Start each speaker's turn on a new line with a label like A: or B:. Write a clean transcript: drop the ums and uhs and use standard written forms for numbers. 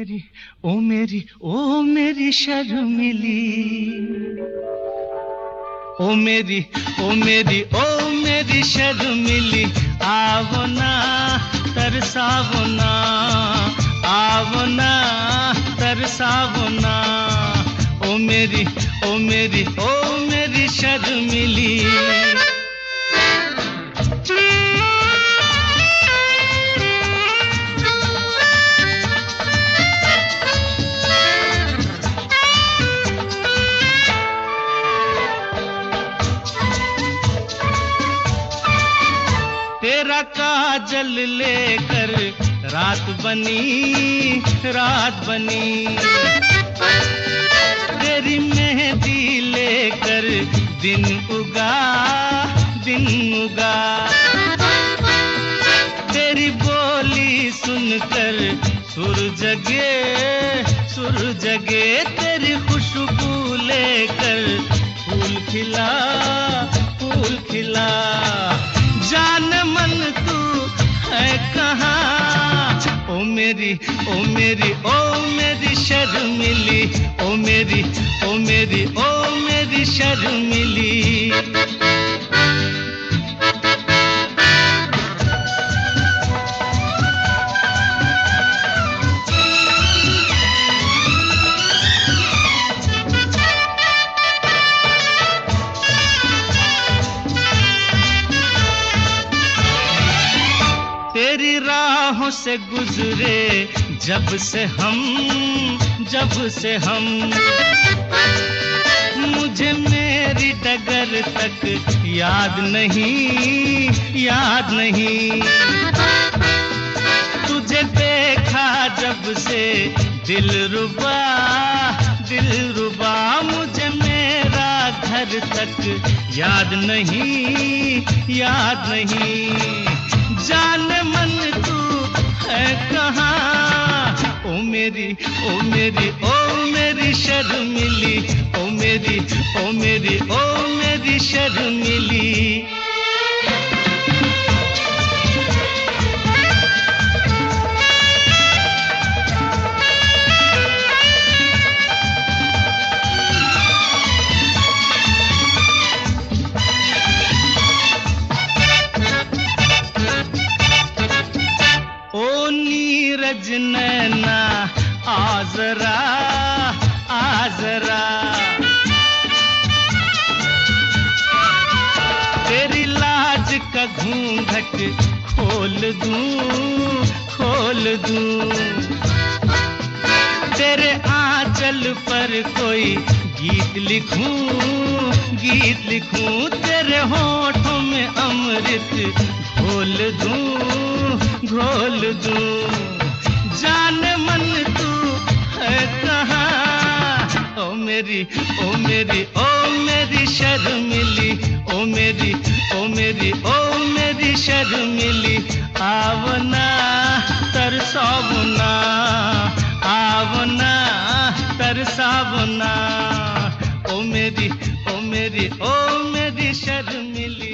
A: मेरी ओ मेरी ओ मेरी शर्मिली, ओ मेरी ओ मेरी ओ मेरी शर्मिली, आवो ना तरसावो ना, आवो ना तरसावो ना, ओ मेरी ओ मेरी ओ मेरी शर्मिली। तेरा काजल लेकर रात बनी, रात बनी, तेरी मेहंदी लेकर दिन उगा, दिन उगा, तेरी बोली सुनकर सुर जगे, सुर जगे, तेरी खुशबू लेकर फूल खिला, फूल खिला, जान मन तू है कहाँ, ओ मेरी ओ मेरी ओ मेरी शर्मिली, ओ मेरी ओ मेरी ओ मेरी शर्मिली। तेरी राहों से गुजरे जब से हम, जब से हम, मुझे मेरी डगर तक याद नहीं, याद नहीं, तुझे देखा जब से दिलरुबा, दिलरुबा, मुझे मेरा घर तक याद नहीं, याद नहीं, जान मन तू है कहाँ, ओ मेरी ओ मेरी ओ मेरी शर्मिली, ओ मेरी ओ मेरी ओ मेरी शर्मिली। नीरज नैना आजरा, आजरा, तेरी लाज का घूंघट खोल दूं, खोल दूं, तेरे आंचल पर कोई गीत लिखूं, गीत लिखूं, तेरे होठों में अमृत घोल दूं, घोल दूं, जान मन तू है कहाँ, ओ मेरी ओ मेरी ओ मेरी शर्मिली, ओ मेरी ओ मेरी ओ मेरी शर्मिली, आवो ना तरसावो ना, आवो ना तरसावो ना, ओ मेरी ओ मेरी ओ मेरी शर्मिली।